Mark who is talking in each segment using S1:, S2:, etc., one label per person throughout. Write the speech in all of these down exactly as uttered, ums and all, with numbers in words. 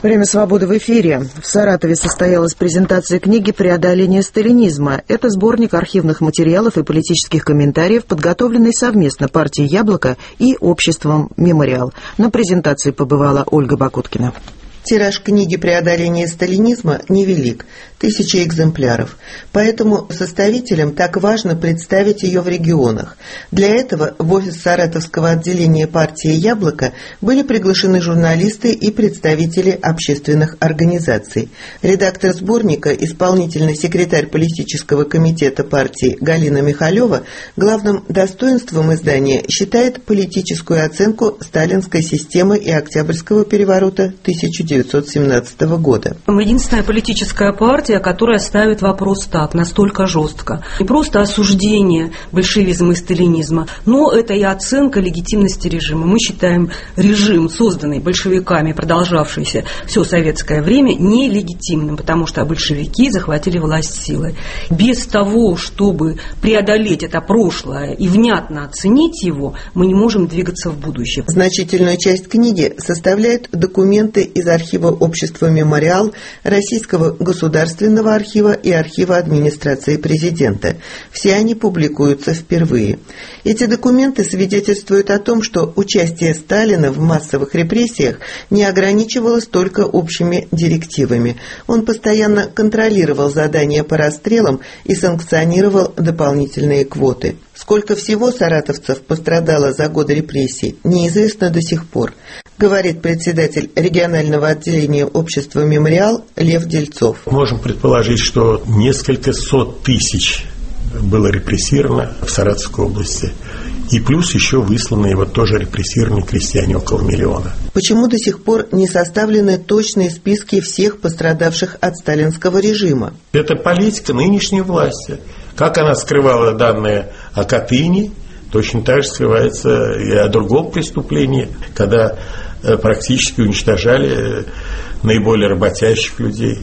S1: Время свободы в эфире. В Саратове состоялась презентация книги «Преодоление сталинизма». Это сборник архивных материалов и политических комментариев, подготовленный совместно партией «Яблоко» и обществом «Мемориал». На презентации побывала Ольга Бакуткина.
S2: Тираж книги «Преодоление сталинизма» невелик – тысячи экземпляров. Поэтому составителям так важно представить ее в регионах. Для этого в офис Саратовского отделения партии «Яблоко» были приглашены журналисты и представители общественных организаций. Редактор сборника, исполнительный секретарь политического комитета партии Галина Михалева, главным достоинством издания считает политическую оценку сталинской системы и Октябрьского переворота тысяча девятьсот семнадцатого года.
S3: Мы единственная политическая партия, которая ставит вопрос так, настолько жестко. Не просто осуждение большевизма и сталинизма, но это и оценка легитимности режима. Мы считаем режим, созданный большевиками, продолжавшийся все советское время, нелегитимным, потому что большевики захватили власть силой. Без того, чтобы преодолеть это прошлое и внятно оценить его, мы не можем двигаться в будущее.
S2: Значительную часть книги составляют документы из архива общества «Мемориал», Российского государственного архива и архива администрации президента. Все они публикуются впервые. Эти документы свидетельствуют о том, что участие Сталина в массовых репрессиях не ограничивалось только общими директивами. Он постоянно контролировал задания по расстрелам и санкционировал дополнительные квоты. Сколько всего саратовцев пострадало за годы репрессий, неизвестно до сих пор, говорит председатель регионального отделения общества «Мемориал» Лев Дельцов.
S4: Можем предположить, что несколько сот тысяч было репрессировано в Саратовской области. И плюс еще высланные вот тоже репрессированные крестьяне, около миллиона.
S2: Почему до сих пор не составлены точные списки всех пострадавших от сталинского режима?
S4: Это политика нынешней власти. Как она скрывала данные о Катыни, точно так же скрывается и о другом преступлении, когда практически уничтожали наиболее работящих людей,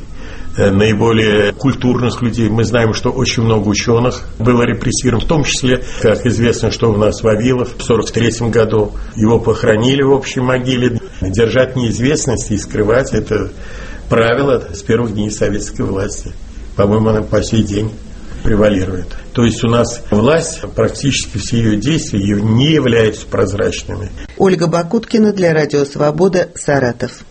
S4: наиболее культурных людей. Мы знаем, что очень много ученых было репрессировано, в том числе, как известно, что у нас Вавилов в сорок третьем году. Его похоронили в общей могиле. Держать неизвестность и скрывать – это правило с первых дней советской власти. По-моему, оно по сей день превалирует. То есть у нас власть, практически все ее действия ее не являются прозрачными.
S2: Ольга Бакуткина для Радио Свобода, Саратов.